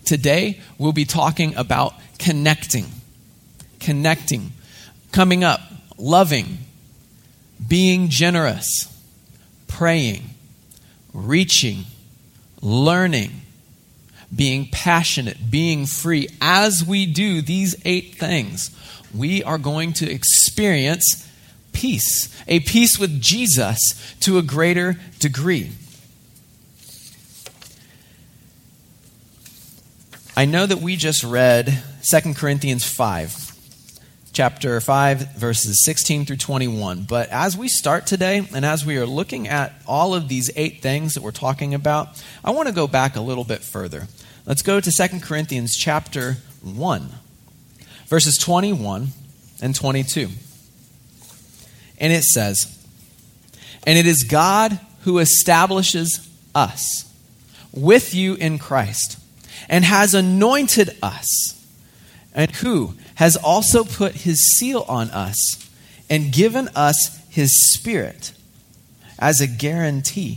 Today, we'll be talking about connecting, coming up, loving, being generous, praying, reaching, learning, being passionate, being free. As we do these 8 things, we are going to experience peace, a peace with Jesus to a greater degree. I know that we just read 2 Corinthians 5. Chapter 5, verses 16 through 21. But as we start today, and as we are looking at all of these 8 things that we're talking about, I want to go back a little bit further. Let's go to 2 Corinthians chapter 1, verses 21 and 22. And it says, "And it is God who establishes us with you in Christ, and has anointed us, and who has also put his seal on us and given us his Spirit as a guarantee."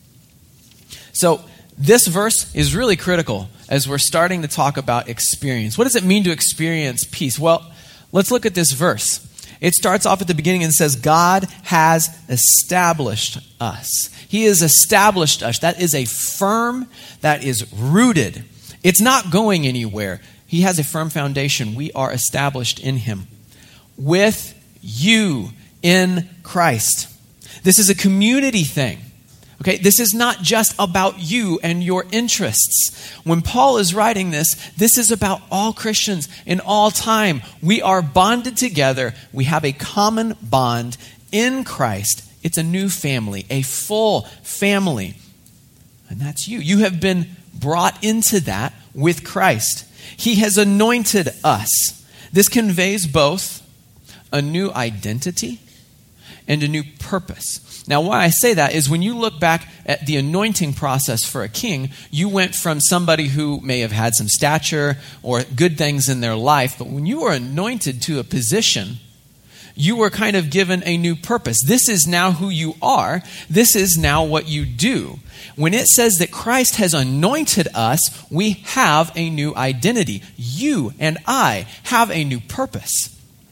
So this verse is really critical as we're starting to talk about experience. What does it mean to experience peace? Well, let's look at this verse. It starts off at the beginning and says, God has established us. He has established us. That is a firm, that is rooted. It's not going anywhere. He has a firm foundation. We are established in him. With you in Christ. This is a community thing. Okay, this is not just about you and your interests. When Paul is writing this is about all Christians in all time. We are bonded together. We have a common bond in Christ. It's a new family, a full family. And that's you. You have been brought into that with Christ. He has anointed us. This conveys both a new identity and a new purpose. Now, why I say that is when you look back at the anointing process for a king, you went from somebody who may have had some stature or good things in their life, but when you were anointed to a position, you were kind of given a new purpose. This is now who you are. This is now what you do. When it says that Christ has anointed us, we have a new identity. You and I have a new purpose.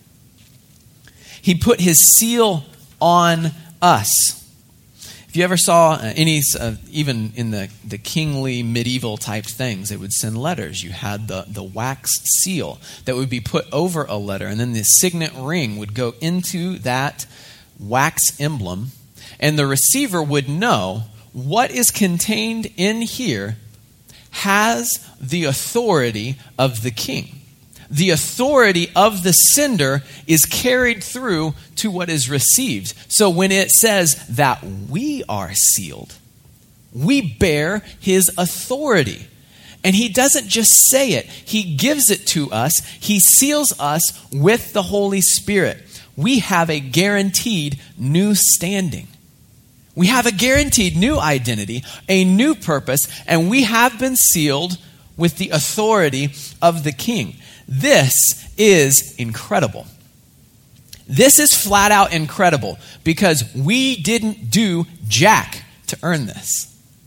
He put his seal on us. If you ever saw any, even in the kingly medieval type things, they would send letters. You had the wax seal that would be put over a letter, and then the signet ring would go into that wax emblem, and the receiver would know what is contained in here has the authority of the king. The authority of the sender is carried through to what is received. So when it says that we are sealed, we bear his authority. And he doesn't just say it, he gives it to us. He seals us with the Holy Spirit. We have a guaranteed new standing. We have a guaranteed new identity, a new purpose, and we have been sealed with the authority of the king. This is incredible. This is flat out incredible because we didn't do jack to earn this.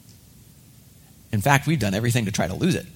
In fact, we've done everything to try to lose it.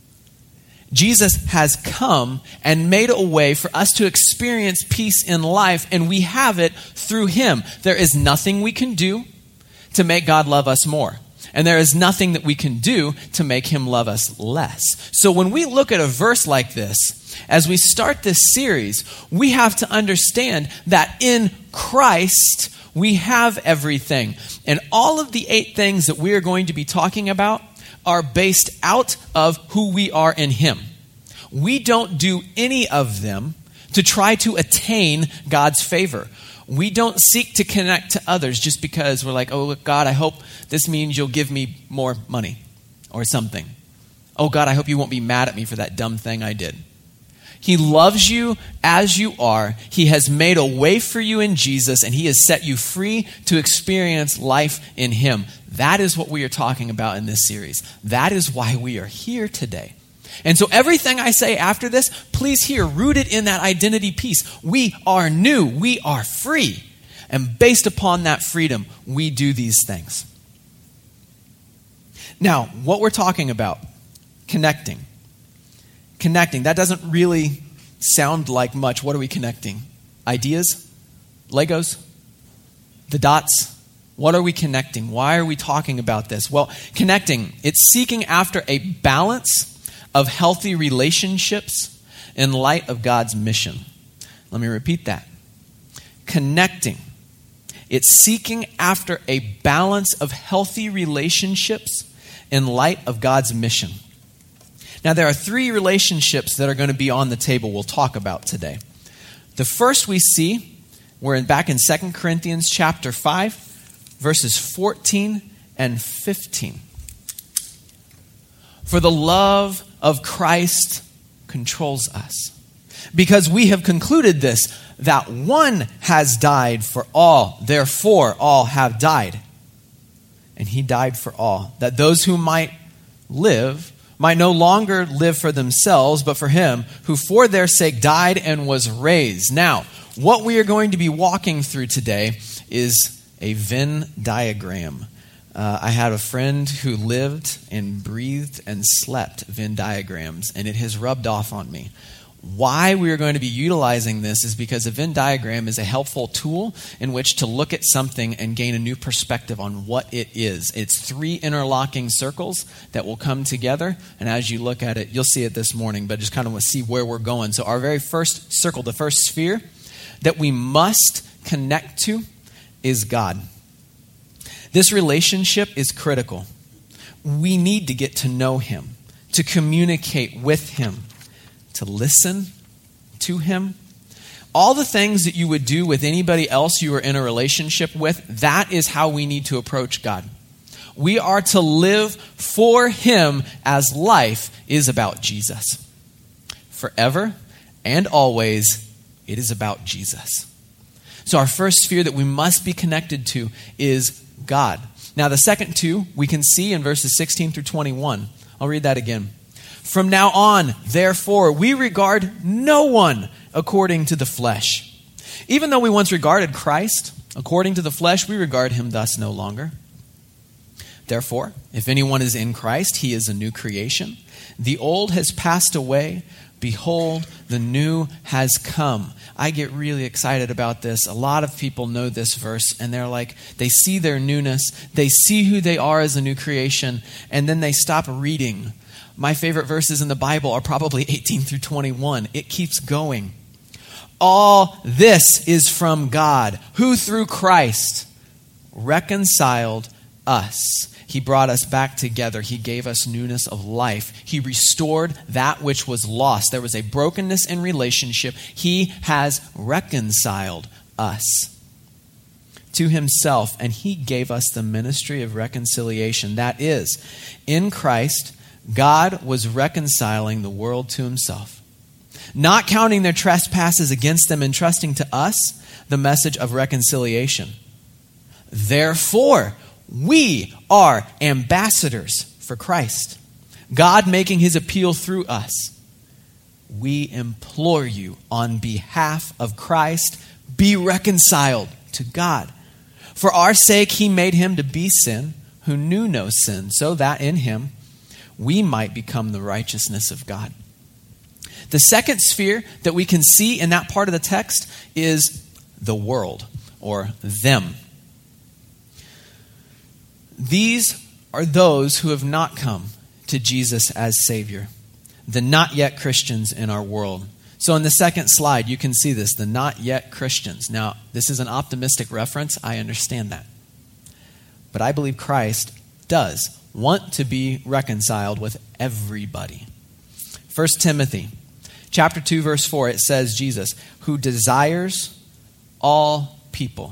Jesus has come and made a way for us to experience peace in life, and we have it through him. There is nothing we can do to make God love us more. And there is nothing that we can do to make him love us less. So when we look at a verse like this, as we start this series, we have to understand that in Christ, we have everything. And all of the 8 things that we are going to be talking about are based out of who we are in him. We don't do any of them to try to attain God's favor. We don't seek to connect to others just because we're like, oh, God, I hope this means you'll give me more money or something. Oh, God, I hope you won't be mad at me for that dumb thing I did. He loves you as you are. He has made a way for you in Jesus, and he has set you free to experience life in him. That is what we are talking about in this series. That is why we are here today. And so everything I say after this, please hear, rooted in that identity piece. We are new. We are free. And based upon that freedom, we do these things. Now, what we're talking about, connecting. Connecting. That doesn't really sound like much. What are we connecting? Ideas? Legos? The dots? What are we connecting? Why are we talking about this? Well, connecting, it's seeking after a balance of healthy relationships in light of God's mission. Let me repeat that. Connecting, it's seeking after a balance of healthy relationships in light of God's mission. Now, there are 3 relationships that are going to be on the table we'll talk about today. The first we see, we're back in 2 Corinthians chapter 5, verses 14 and 15. For the love of Christ controls us, because we have concluded this, that one has died for all, therefore all have died. And he died for all, that those who might live might no longer live for themselves, but for him who for their sake died and was raised. Now, what we are going to be walking through today is a Venn diagram. I had a friend who lived and breathed and slept Venn diagrams, and it has rubbed off on me. Why we are going to be utilizing this is because a Venn diagram is a helpful tool in which to look at something and gain a new perspective on what it is. It's 3 interlocking circles that will come together, and as you look at it, you'll see it this morning, but just kind of want to see where we're going. So our very first circle, the first sphere that we must connect to is God. This relationship is critical. We need to get to know him, to communicate with him, to listen to him. All the things that you would do with anybody else you are in a relationship with, that is how we need to approach God. We are to live for him as life is about Jesus. Forever and always, it is about Jesus. So our first sphere that we must be connected to is God. Now the second 2 we can see in verses 16 through 21. I'll read that again. From now on, therefore, we regard no one according to the flesh. Even though we once regarded Christ according to the flesh, we regard him thus no longer. Therefore, if anyone is in Christ, he is a new creation. The old has passed away. Behold, the new has come. I get really excited about this. A lot of people know this verse, and they're like, they see their newness. They see who they are as a new creation, and then they stop reading. My favorite verses in the Bible are probably 18 through 21. It keeps going. All this is from God, who through Christ reconciled us. He brought us back together. He gave us newness of life. He restored that which was lost. There was a brokenness in relationship. He has reconciled us to himself, and he gave us the ministry of reconciliation. That is, in Christ, God was reconciling the world to himself, not counting their trespasses against them, entrusting to us the message of reconciliation. Therefore, we are ambassadors for Christ, God making his appeal through us. We implore you on behalf of Christ, be reconciled to God. For our sake, he made him to be sin who knew no sin, so that in him we might become the righteousness of God. The second sphere that we can see in that part of the text is the world, or them. These are those who have not come to Jesus as Savior, the not yet Christians in our world. So in the second slide, you can see this, the not yet Christians. Now, this is an optimistic reference. I understand that. But I believe Christ does want to be reconciled with everybody. 1 Timothy chapter 2, verse 4, it says Jesus, who desires all people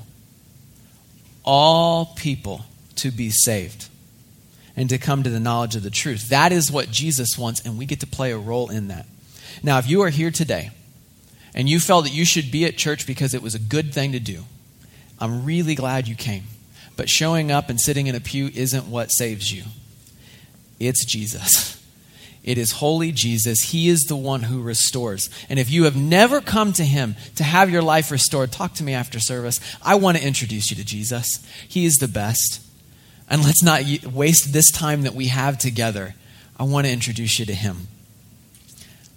to be saved and to come to the knowledge of the truth. That is what Jesus wants, and we get to play a role in that. Now, if you are here today and you felt that you should be at church because it was a good thing to do, I'm really glad you came. But showing up and sitting in a pew isn't what saves you. It's Jesus. It is holy Jesus. He is the one who restores. And if you have never come to him to have your life restored, talk to me after service. I want to introduce you to Jesus. He is the best. And let's not waste this time that we have together. I want to introduce you to him.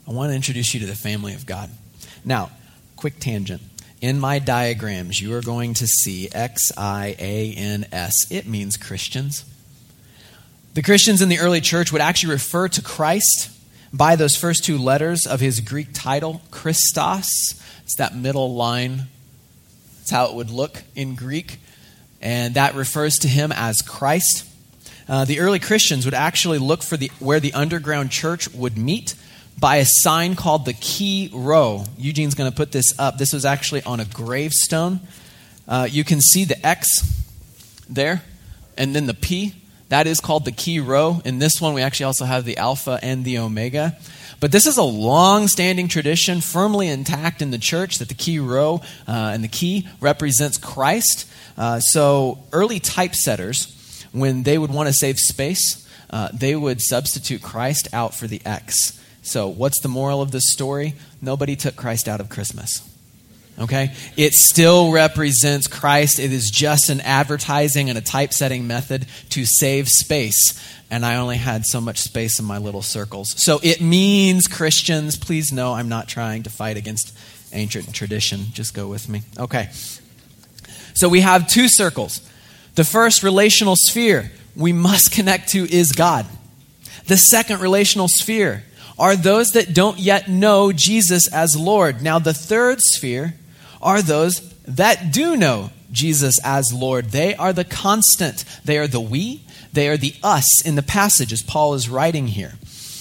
I want to introduce you to the family of God. Now, quick tangent. In my diagrams, you are going to see X-I-A-N-S. It means Christians. The Christians in the early church would actually refer to Christ by those first two letters of his Greek title, Christos. It's that middle line. That's how it would look in Greek. And that refers to him as Christ. The early Christians would actually look for where the underground church would meet by a sign called the Chi Rho. Eugene's going to put this up. This was actually on a gravestone. You can see the X there, and then the P. That is called the Chi Rho. In this one, we actually also have the Alpha and the Omega. But this is a long-standing tradition, firmly intact in the church, that the Chi Rho and the Chi represents Christ. So early typesetters, when they would want to save space, they would substitute Christ out for the X. So what's the moral of this story? Nobody took Christ out of Christmas. Okay? It still represents Christ. It is just an advertising and a typesetting method to save space. And I only had so much space in my little circles. So it means Christians. Please know I'm not trying to fight against ancient tradition. Just go with me. Okay. So we have two circles. The first relational sphere we must connect to is God. The second relational sphere are those that don't yet know Jesus as Lord. Now the third sphere are those that do know Jesus as Lord. They are the constant. They are the we. They are the us in the passage as Paul is writing here.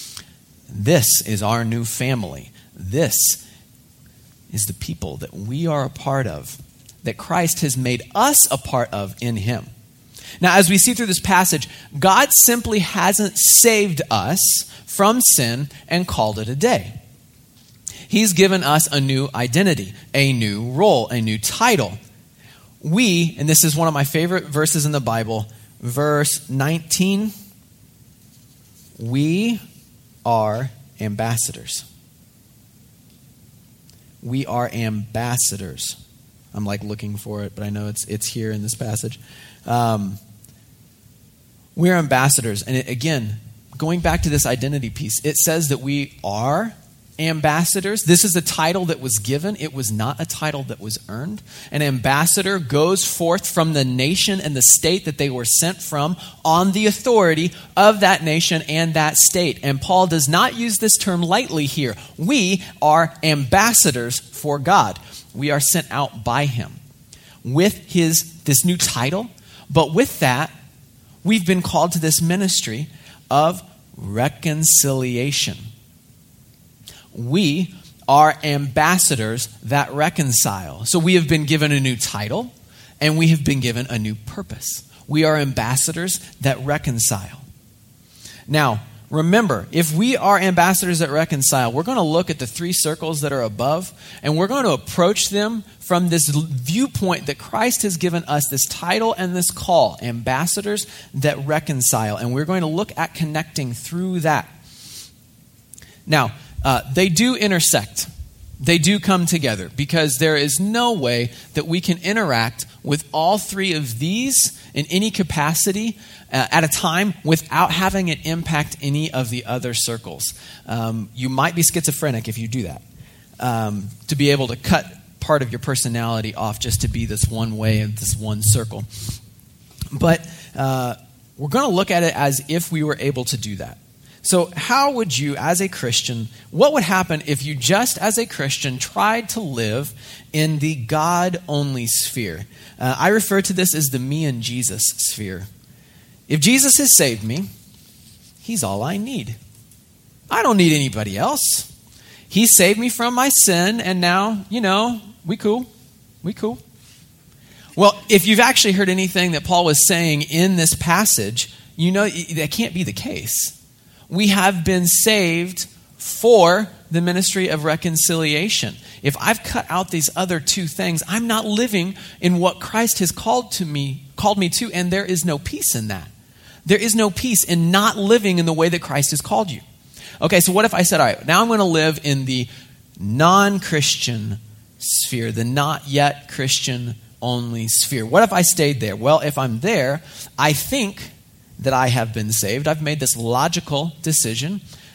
This is our new family. This is the people that we are a part of, that Christ has made us a part of in him. Now, as we see through this passage, God simply hasn't saved us from sin and called it a day. He's given us a new identity, a new role, a new title. We, and this is one of my favorite verses in the Bible, verse 19, we are ambassadors. We are ambassadors. I'm like looking for it, but I know it's here in this passage. We're ambassadors. And again, going back to this identity piece, it says that we are ambassadors. This is a title that was given. It was not a title that was earned. An ambassador goes forth from the nation and the state that they were sent from on the authority of that nation and that state. And Paul does not use this term lightly here. We are ambassadors for God. We are sent out by him with this new title. But with that, we've been called to this ministry of reconciliation. We are ambassadors that reconcile. So we have been given a new title and we have been given a new purpose. We are ambassadors that reconcile. Now, remember, if we are ambassadors that reconcile, we're going to look at the three circles that are above and we're going to approach them from this viewpoint that Christ has given us this title and this call, ambassadors that reconcile. And we're going to look at connecting through that. Now, they do intersect. They do come together because there is no way that we can interact with all three of these in any capacity at a time without having it impact any of the other circles. You might be schizophrenic if you do that. To be able to cut part of your personality off just to be this one way in this one circle. But we're going to look at it as if we were able to do that. So how would you, as a Christian, what would happen if you just as a Christian tried to live in the God-only sphere? I refer to this as the me and Jesus sphere. If Jesus has saved me, he's all I need. I don't need anybody else. He saved me from my sin, and now, we cool. We cool. Well, if you've actually heard anything that Paul was saying in this passage, you know that can't be the case. We have been saved for the ministry of reconciliation. If I've cut out these other two things, I'm not living in what Christ has called me to, and there is no peace in that. There is no peace in not living in the way that Christ has called you. Okay, so what if I said, all right, now I'm going to live in the non-Christian sphere, the not yet Christian only sphere. What if I stayed there? Well, if I'm there, I think that I have been saved. I've made this logical decision.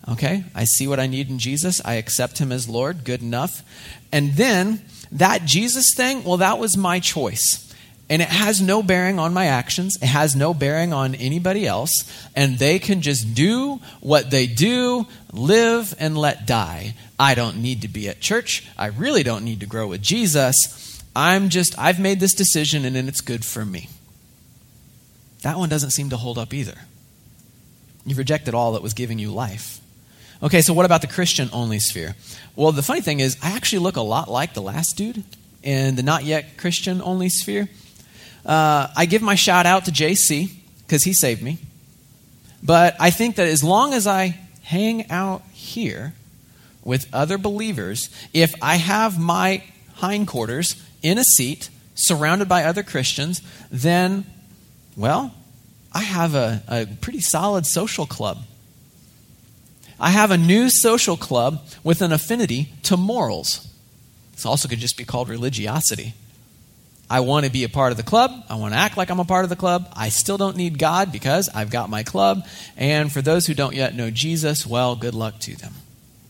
Okay, I see what I need in Jesus. I accept him as Lord. Good enough. And then that Jesus thing, well, that was my choice. And it has no bearing on my actions. It has no bearing on anybody else. And they can just do what they do, live and let die. I don't need to be at church. I really don't need to grow with Jesus. I've made this decision and it's good for me. That one doesn't seem to hold up either. You've rejected all that was giving you life. Okay, so what about the Christian-only sphere? Well, the funny thing is, I actually look a lot like the last dude in the not yet Christian-only sphere. I give my shout out to JC because he saved me. But I think that as long as I hang out here with other believers, if I have my hindquarters in a seat surrounded by other Christians, then, well, I have a pretty solid social club. I have a new social club with an affinity to morals. This also could just be called religiosity. I want to be a part of the club. I want to act like I'm a part of the club. I still don't need God because I've got my club. And for those who don't yet know Jesus, well, good luck to them.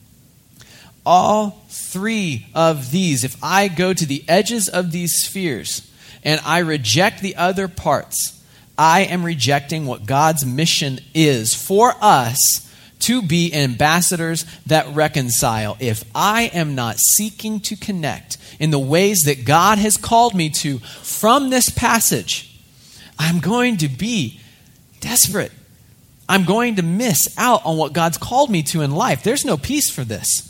All three of these, if I go to the edges of these spheres and I reject the other parts, I am rejecting what God's mission is for us to be ambassadors that reconcile. If I am not seeking to connect in the ways that God has called me to from this passage, I'm going to be desperate. I'm going to miss out on what God's called me to in life. There's no peace for this.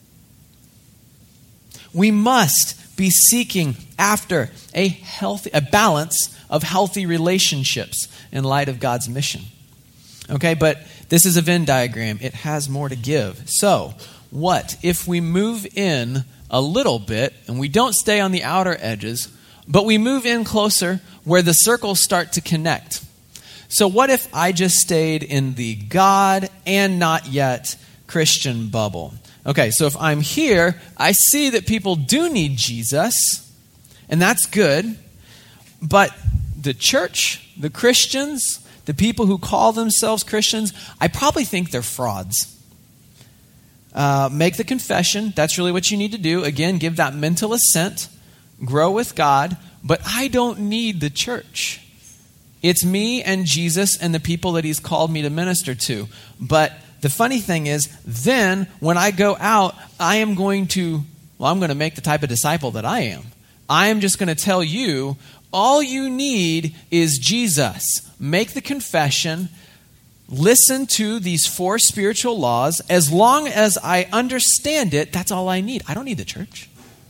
We must be seeking after a balance of healthy relationships in light of God's mission. Okay, but this is a Venn diagram. It has more to give. So, what if we move in a little bit and we don't stay on the outer edges, but we move in closer where the circles start to connect? So what if I just stayed in the God and not yet Christian bubble? Okay, so if I'm here, I see that people do need Jesus, and that's good, but the church, the Christians, the people who call themselves Christians, I probably think they're frauds. Make the confession. That's really what you need to do. Again, give that mental assent. Grow with God. But I don't need the church. It's me and Jesus and the people that he's called me to minister to. But the funny thing is, then when I go out, I'm going to make the type of disciple that I am. I am just going to tell you, all you need is Jesus. Make the confession. Listen to these 4 spiritual laws. As long as I understand it, that's all I need. I don't need the church.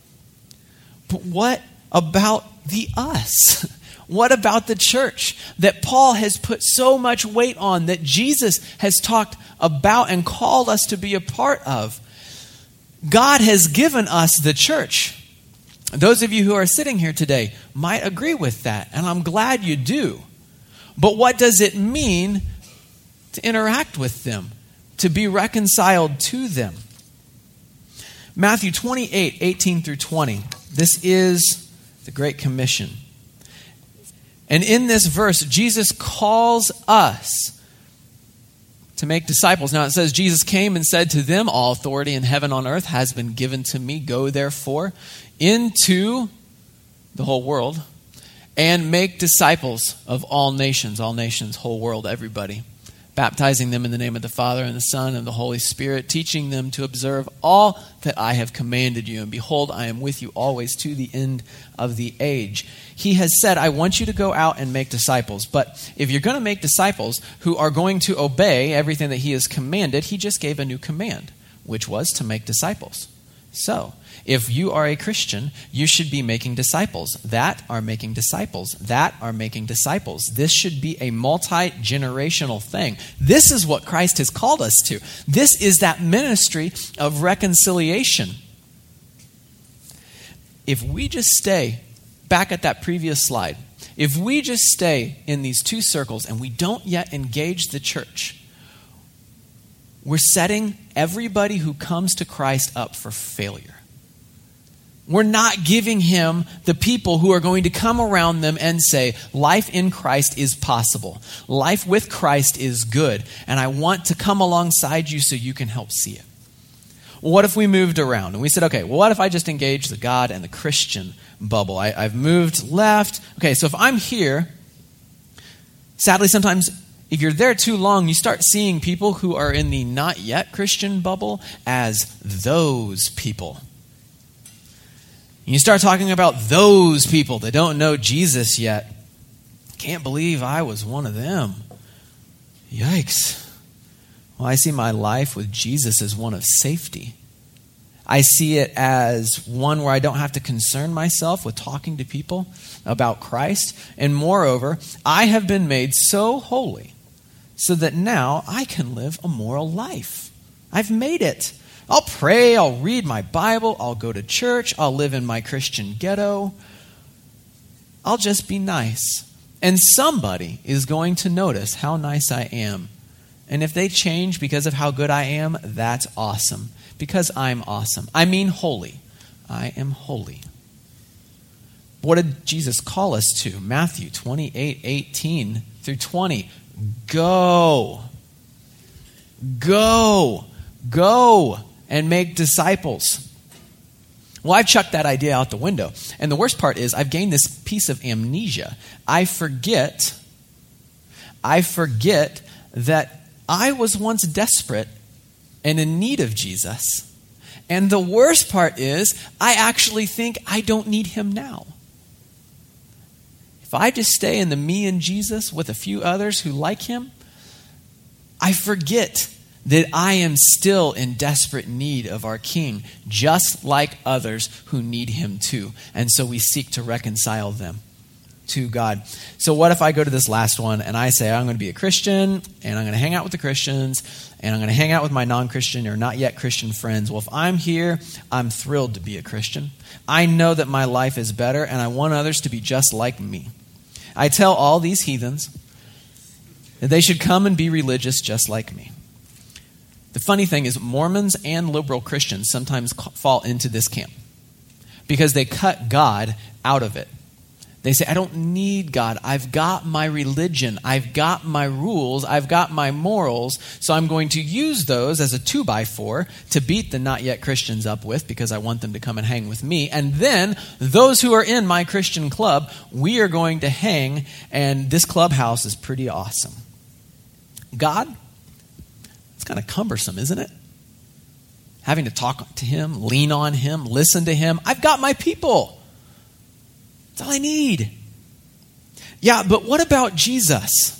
But what about the us? What about the church that Paul has put so much weight on, that Jesus has talked about and called us to be a part of? God has given us the church. Those of you who are sitting here today might agree with that, and I'm glad you do. But what does it mean to interact with them, to be reconciled to them? Matthew 28, 18 through 20. This is the Great Commission. And in this verse, Jesus calls us to make disciples. Now it says, Jesus came and said to them, all authority in heaven and on earth has been given to me. Go therefore into the whole world and make disciples of all nations, whole world, everybody. Baptizing them in the name of the Father and the Son and the Holy Spirit, teaching them to observe all that I have commanded you. And behold, I am with you always to the end of the age. He has said, I want you to go out and make disciples. But if you're going to make disciples who are going to obey everything that he has commanded, he just gave a new command, which was to make disciples. So, if you are a Christian, you should be making disciples. That are making disciples. That are making disciples. This should be a multi-generational thing. This is what Christ has called us to. This is that ministry of reconciliation. If we just stay back at that previous slide, if we just stay in these 2 circles and we don't yet engage the church, we're setting everybody who comes to Christ up for failure. We're not giving him the people who are going to come around them and say, life in Christ is possible. Life with Christ is good. And I want to come alongside you so you can help see it. Well, what if we moved around and we said, okay, well, what if I just engage the God and the Christian bubble? I've moved left. Okay, so if I'm here, sadly, sometimes if you're there too long, you start seeing people who are in the not yet Christian bubble as those people. You start talking about those people that don't know Jesus yet. Can't believe I was one of them. Yikes. Well, I see my life with Jesus as one of safety. I see it as one where I don't have to concern myself with talking to people about Christ. And moreover, I have been made so holy so that now I can live a moral life. I've made it. I'll pray, I'll read my Bible, I'll go to church, I'll live in my Christian ghetto. I'll just be nice. And somebody is going to notice how nice I am. And if they change because of how good I am, that's awesome. Because I'm awesome. I mean holy. I am holy. What did Jesus call us to? Matthew 28:18 through 20. Go. Go. Go and make disciples. Well, I've chucked that idea out the window. And the worst part is I've gained this piece of amnesia. I forget that I was once desperate and in need of Jesus. And the worst part is I actually think I don't need him now. If I just stay in the me and Jesus with a few others who like him, I forget that I am still in desperate need of our King, just like others who need him too. And so we seek to reconcile them to God. So what if I go to this last one and I say, I'm going to be a Christian, and I'm going to hang out with the Christians, and I'm going to hang out with my non-Christian or not yet Christian friends. Well, if I'm here, I'm thrilled to be a Christian. I know that my life is better, and I want others to be just like me. I tell all these heathens that they should come and be religious just like me. The funny thing is Mormons and liberal Christians sometimes fall into this camp because they cut God out of it. They say, I don't need God. I've got my religion. I've got my rules. I've got my morals. So I'm going to use those as a 2x4 to beat the not yet Christians up with because I want them to come and hang with me. And then those who are in my Christian club, we are going to hang, and this clubhouse is pretty awesome. God? It's kind of cumbersome, isn't it? Having to talk to him, lean on him, listen to him. I've got my people. That's all I need. Yeah, but what about Jesus?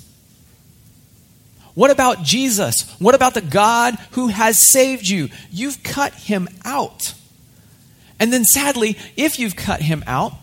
What about Jesus? What about the God who has saved you? You've cut him out. And then sadly, if you've cut him out,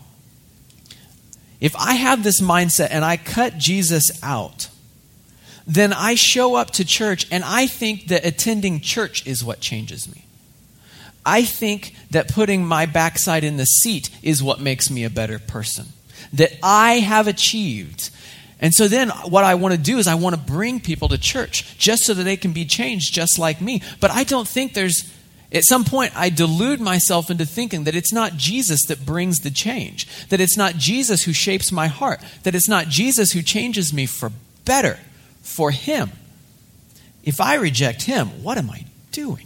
if I have this mindset and I cut Jesus out, then I show up to church and I think that attending church is what changes me. I think that putting my backside in the seat is what makes me a better person. That I have achieved. And so then what I want to do is I want to bring people to church just so that they can be changed just like me. But I don't think at some point I delude myself into thinking that it's not Jesus that brings the change. That it's not Jesus who shapes my heart. That it's not Jesus who changes me for better. For him. If I reject him, what am I doing?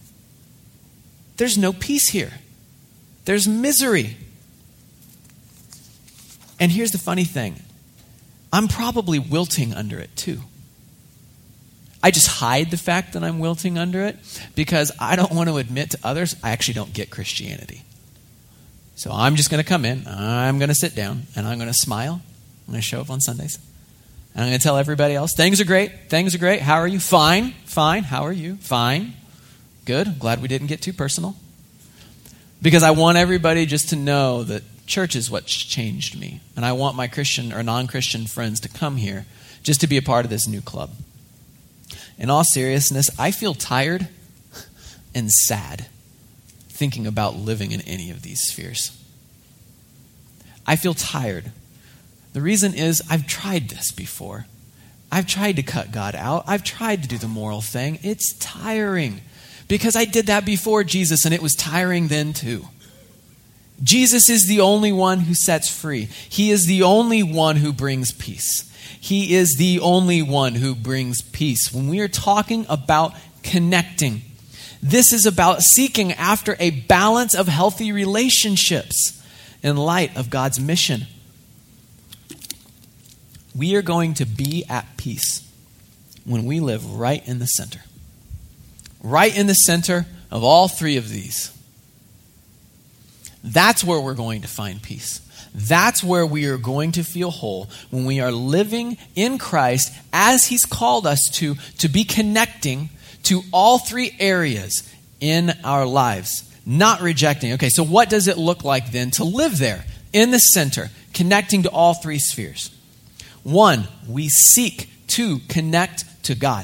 There's no peace here. There's misery. And here's the funny thing. I'm probably wilting under it too. I just hide the fact that I'm wilting under it because I don't want to admit to others I actually don't get Christianity. So I'm just going to come in, I'm going to sit down, and I'm going to smile. I'm going to show up on Sundays. And I'm going to tell everybody else, things are great. Things are great. How are you? Fine. Fine. How are you? Fine. Good. Glad we didn't get too personal. Because I want everybody just to know that church is what changed me. And I want my Christian or non-Christian friends to come here just to be a part of this new club. In all seriousness, I feel tired and sad thinking about living in any of these spheres. I feel tired. The reason is I've tried this before. I've tried to cut God out. I've tried to do the moral thing. It's tiring because I did that before Jesus and it was tiring then too. Jesus is the only one who sets free. He is the only one who brings peace. He is the only one who brings peace. When we are talking about connecting, this is about seeking after a balance of healthy relationships in light of God's mission. We are going to be at peace when we live right in the center. Right in the center of all three of these. That's where we're going to find peace. That's where we are going to feel whole when we are living in Christ as He's called us to be connecting to all three areas in our lives, not rejecting. Okay, so what does it look like then to live there in the center, connecting to all three spheres? One, we seek to connect to God.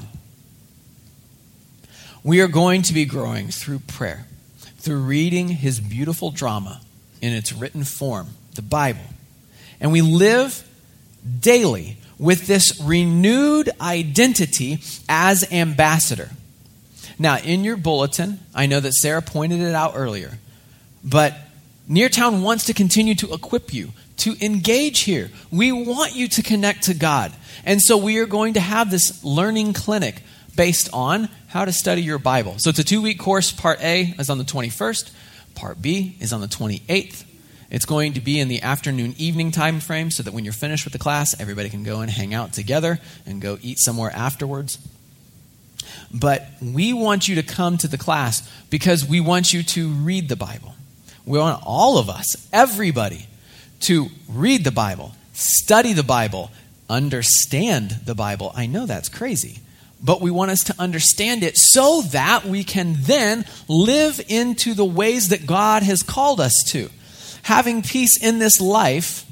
We are going to be growing through prayer, through reading His beautiful drama in its written form, the Bible. And we live daily with this renewed identity as ambassador. Now, in your bulletin, I know that Sarah pointed it out earlier, but Neartown wants to continue to equip you to engage here. We want you to connect to God. And so we are going to have this learning clinic based on how to study your Bible. So it's a 2-week course. Part A is on the 21st. Part B is on the 28th. It's going to be in the afternoon, evening time frame so that when you're finished with the class, everybody can go and hang out together and go eat somewhere afterwards. But we want you to come to the class because we want you to read the Bible. We want all of us, everybody, to read the Bible, study the Bible, understand the Bible. I know that's crazy, but we want us to understand it so that we can then live into the ways that God has called us to. Having peace in this life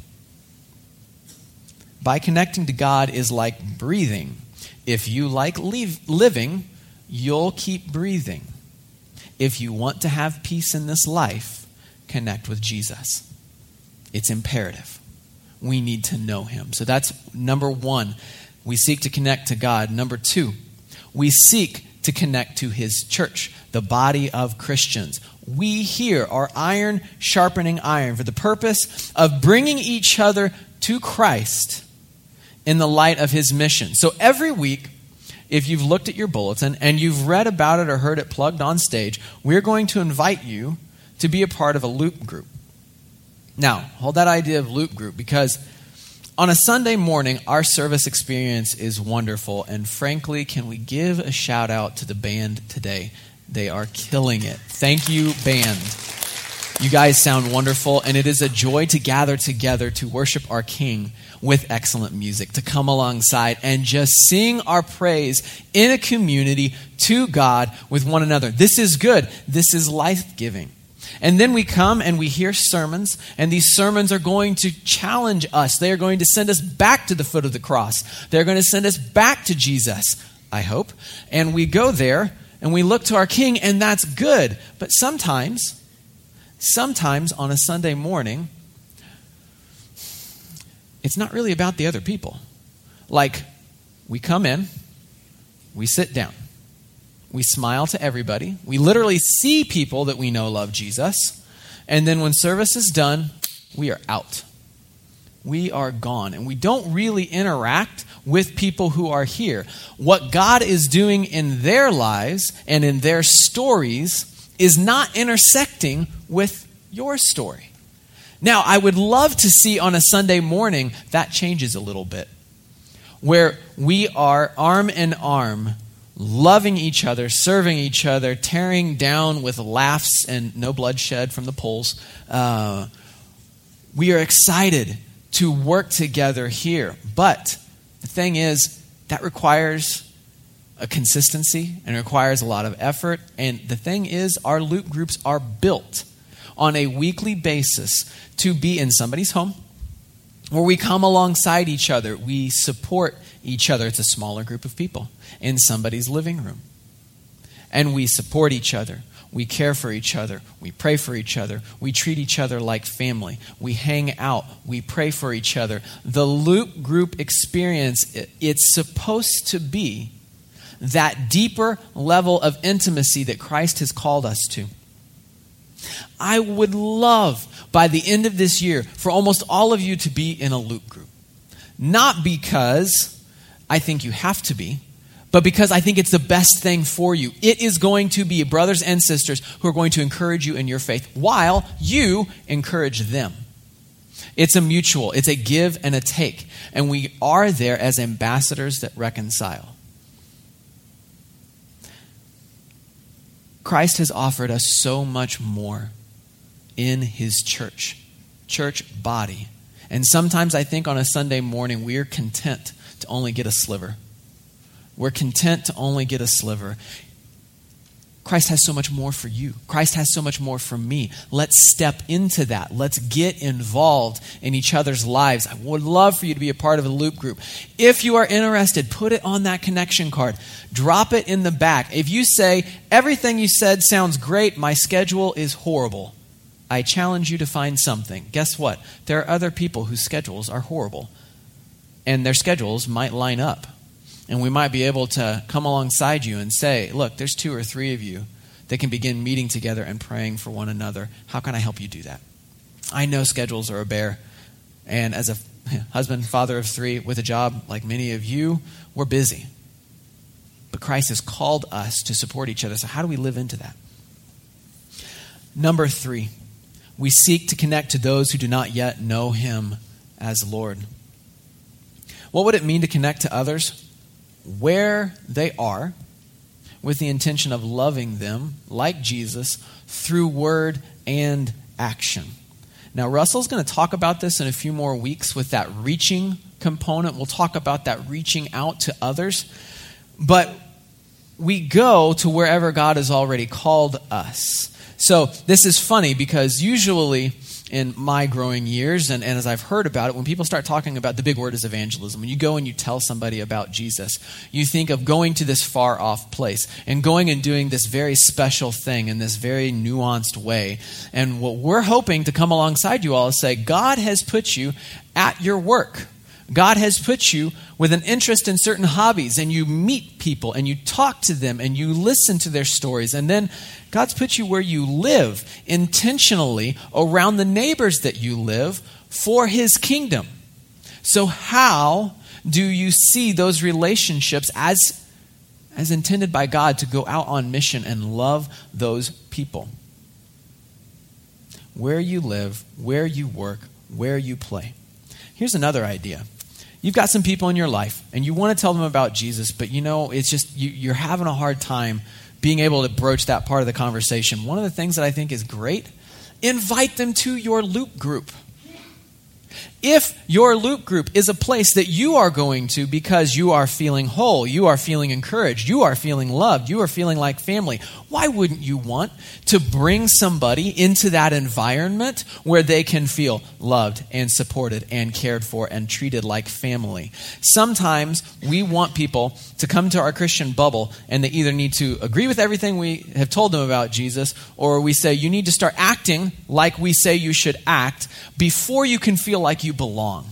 by connecting to God is like breathing. If you like living, you'll keep breathing. If you want to have peace in this life, connect with Jesus. It's imperative. We need to know Him. So that's number one. We seek to connect to God. Number two, we seek to connect to His church, the body of Christians. We here are iron sharpening iron for the purpose of bringing each other to Christ in the light of His mission. So every week, if you've looked at your bulletin and you've read about it or heard it plugged on stage, we're going to invite you to be a part of a loop group. Now, hold that idea of loop group, because on a Sunday morning, our service experience is wonderful. And frankly, can we give a shout out to the band today? They are killing it. Thank you, band. You guys sound wonderful, and it is a joy to gather together to worship our King with excellent music, to come alongside and just sing our praise in a community to God with one another. This is good. This is life-giving. And then we come and we hear sermons, and these sermons are going to challenge us. They are going to send us back to the foot of the cross. They're going to send us back to Jesus, I hope. And we go there and we look to our King, and that's good. But sometimes on a Sunday morning, it's not really about the other people. Like, we come in, we sit down. We smile to everybody. We literally see people that we know love Jesus. And then when service is done, we are out. We are gone. And we don't really interact with people who are here. What God is doing in their lives and in their stories is not intersecting with your story. Now, I would love to see on a Sunday morning that changes a little bit, where we are arm in arm, loving each other, serving each other, tearing down with laughs and no bloodshed from the polls. We are excited to work together here. But the thing is, that requires a consistency and requires a lot of effort. And the thing is, our loop groups are built on a weekly basis to be in somebody's home, where we come alongside each other. We support each other. It's a smaller group of people in somebody's living room. And we support each other. We care for each other. We pray for each other. We treat each other like family. We hang out. We pray for each other. The loop group experience, it's supposed to be that deeper level of intimacy that Christ has called us to. I would love by the end of this year for almost all of you to be in a loop group. Not because I think you have to be, but because I think it's the best thing for you. It is going to be brothers and sisters who are going to encourage you in your faith while you encourage them. It's a mutual, it's a give and a take. And we are there as ambassadors that reconcile. Christ has offered us so much more in his church body. And sometimes I think on a Sunday morning, we're content to only get a sliver. We're content to only get a sliver. Christ has so much more for you. Christ has so much more for me. Let's step into that. Let's get involved in each other's lives. I would love for you to be a part of a loop group. If you are interested, put it on that connection card. Drop it in the back. If you say, everything you said sounds great, my schedule is horrible, I challenge you to find something. Guess what? There are other people whose schedules are horrible, and their schedules might line up. And we might be able to come alongside you and say, look, there's 2 or 3 of you that can begin meeting together and praying for one another. How can I help you do that? I know schedules are a bear. And as a husband, father of 3 with a job like many of you, we're busy. But Christ has called us to support each other. So how do we live into that? Number 3, we seek to connect to those who do not yet know him as Lord. What would it mean to connect to others where they are with the intention of loving them like Jesus through word and action? Now, Russell's going to talk about this in a few more weeks with that reaching component. We'll talk about that reaching out to others. But we go to wherever God has already called us. So this is funny because usually in my growing years, and as I've heard about it, when people start talking about, the big word is evangelism. When you go and you tell somebody about Jesus, you think of going to this far off place and going and doing this very special thing in this very nuanced way. And what we're hoping to come alongside you all is say, God has put you at your work. God has put you with an interest in certain hobbies, and you meet people and you talk to them and you listen to their stories. And then God's put you where you live intentionally around the neighbors that you live for his kingdom. So how do you see those relationships as intended by God to go out on mission and love those people? Where you live, where you work, where you play. Here's another idea. You've got some people in your life and you want to tell them about Jesus, but it's just you're having a hard time being able to broach that part of the conversation. One of the things that I think is great, invite them to your loop group. If your loop group is a place that you are going to because you are feeling whole, you are feeling encouraged, you are feeling loved, you are feeling like family, why wouldn't you want to bring somebody into that environment where they can feel loved and supported and cared for and treated like family? Sometimes we want people to come to our Christian bubble and they either need to agree with everything we have told them about Jesus, or we say you need to start acting like we say you should act before you can feel like you belong.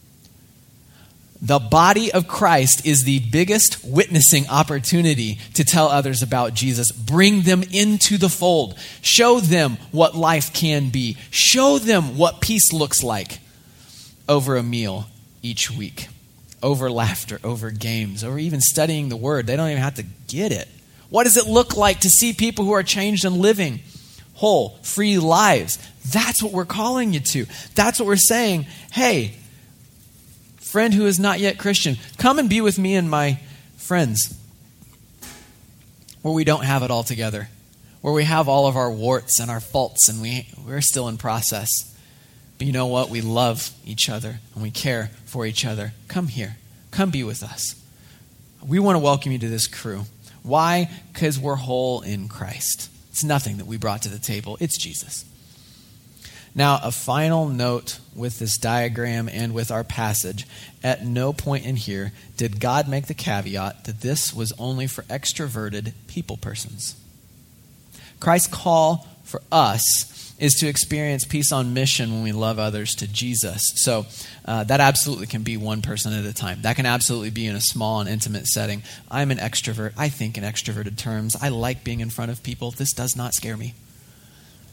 The body of Christ is the biggest witnessing opportunity to tell others about Jesus. Bring them into the fold. Show them what life can be. Show them what peace looks like over a meal each week, over laughter, over games, over even studying the Word. They don't even have to get it. What does it look like to see people who are changed and living whole, free lives? That's what we're calling you to. That's what we're saying. Hey, friend who is not yet Christian, come and be with me and my friends where we don't have it all together, where we have all of our warts and our faults and we're still in process. But you know what? We love each other and we care for each other. Come here. Come be with us. We want to welcome you to this crew. Why? Because we're whole in Christ. It's nothing that we brought to the table. It's Jesus. Now, a final note with this diagram and with our passage. At no point in here did God make the caveat that this was only for extroverted people persons. Christ's call for us is to experience peace on mission when we love others to Jesus. So that absolutely can be one person at a time. That can absolutely be in a small and intimate setting. I'm an extrovert. I think in extroverted terms. I like being in front of people. This does not scare me.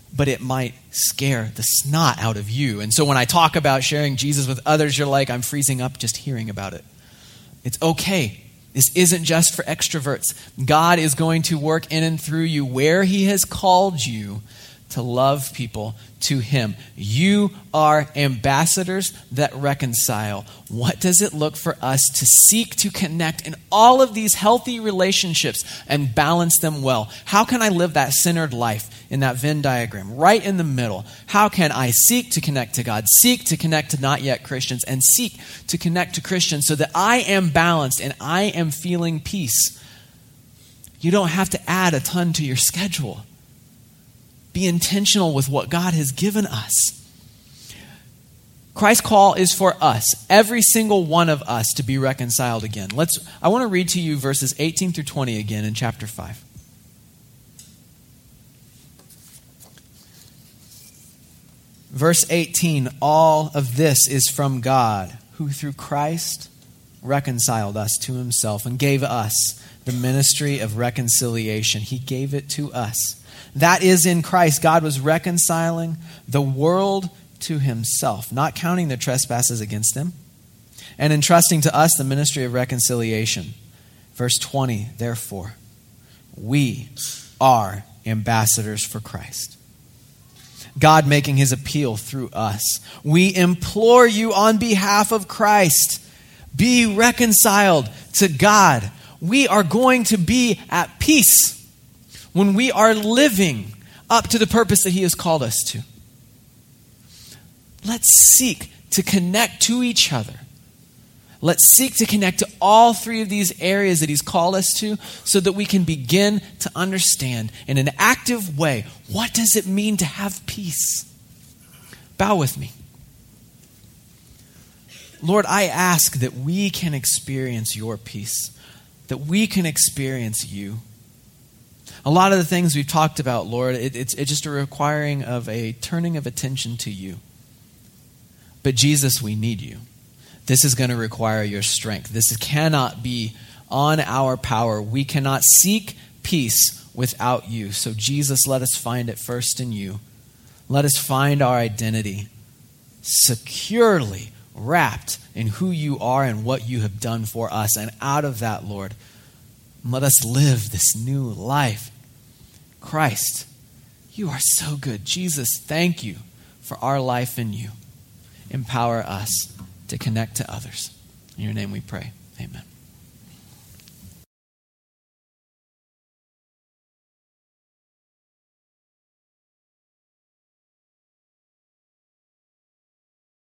but it might scare the snot out of you. And so when I talk about sharing Jesus with others, you're like, I'm freezing up just hearing about it. It's okay. This isn't just for extroverts. God is going to work in and through you where he has called you to love people to him. You are ambassadors that reconcile. What does it look for us to seek to connect in all of these healthy relationships and balance them well? How can I live that centered life in that Venn diagram, right in the middle? How can I seek to connect to God, seek to connect to not yet Christians, and seek to connect to Christians so that I am balanced and I am feeling peace? You don't have to add a ton to your schedule. Be intentional with what God has given us. Christ's call is for us, every single one of us, to be reconciled again. I want to read to you verses 18 through 20 again in chapter 5. Verse 18, all of this is from God, who through Christ reconciled us to himself and gave us the ministry of reconciliation. He gave it to us. That is, in Christ, God was reconciling the world to himself, not counting their trespasses against them, and entrusting to us the ministry of reconciliation. Verse 20, therefore, we are ambassadors for Christ, God making his appeal through us. We implore you on behalf of Christ, be reconciled to God. We are going to be at peace when we are living up to the purpose that he has called us to. Let's seek to connect to each other. Let's seek to connect to all three of these areas that he's called us to so that we can begin to understand in an active way, what does it mean to have peace? Bow with me. Lord, I ask that we can experience your peace, that we can experience you. A lot of the things we've talked about, Lord, it's just a requiring of a turning of attention to you. But Jesus, we need you. This is going to require your strength. This cannot be on our power. We cannot seek peace without you. So Jesus, let us find it first in you. Let us find our identity securely wrapped in who you are and what you have done for us. And out of that, Lord, let us live this new life. Christ, you are so good. Jesus, thank you for our life in you. Empower us to connect to others. In your name we pray. Amen.